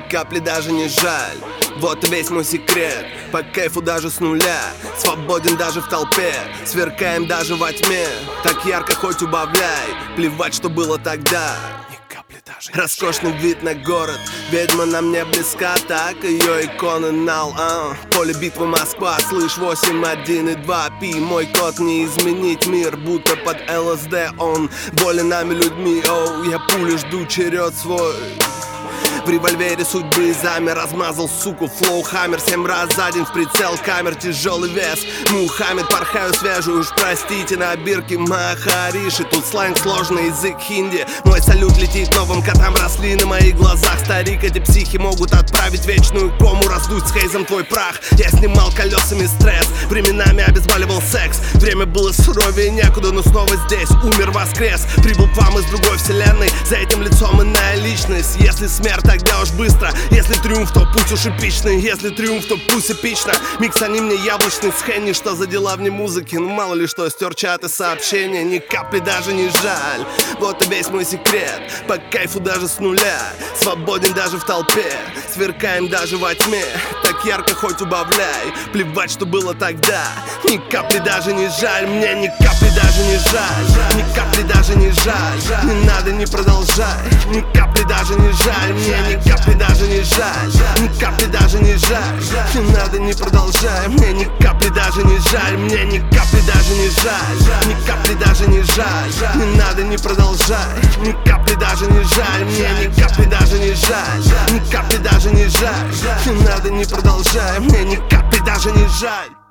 капли даже не жаль. Вот и весь мой секрет, по кайфу даже с нуля. Свободен даже в толпе, сверкаем даже во тьме. Так ярко хоть убавляй, плевать, что было тогда. Роскошный вид на город, ведьма нам не близка, так ее иконы нал. Поле битвы Москва, слышь, 8, 1 и 2 пи. Мой код не изменить мир, будто под ЛСД он болен нами людьми. Оу, я пулю жду черед свой. В револьвере судьбы замер, размазал, суку, флоу хаммер 7 раз за день в прицел камер, тяжелый вес. Мухаммед, порхаю свежую, уж простите, на бирке Махариши. Тут сленг сложный, язык хинди. Мой салют летит новым котам, росли на моих глазах. Старик, эти психи могут отправить вечную кому, раздуть с Хейзом твой прах. Я снимал колесами стресс, временами обезболивал секс. Время было суровее некуда, но снова здесь, умер, воскрес. Прибыл к вам из другой вселенной, за этим лицом иная личность. Если смерть, тогда уж быстро. Если триумф, то путь уж эпичный. Если триумф, то пусть эпично. Микс они мне яблочный с Хенни. Что за дела вне музыки? Ну мало ли что, стер чаты, сообщения. Ни капли даже не жаль. Вот и весь мой секрет, по кайфу даже с нуля. Свободен даже в толпе, сверкаем даже во тьме. Так ярко хоть убавляй, плевать, что было тогда. Ни капли даже не жаль, мне ни капли даже не жаль. Ни капли даже не жаль, не надо, не продолжай. Ни капли даже не жаль, мне ни капли даже не жаль. Ни капли даже не жаль, не надо, не продолжай. Мне ни капли даже не жаль, мне ни капли даже не жаль. Ни капли даже не жаль, не надо, не продолжай. Ни капли даже не жаль, мне ни капли даже не жаль. Ни капли даже не жаль, не надо, не продолжай. Мне ни капли даже не жаль.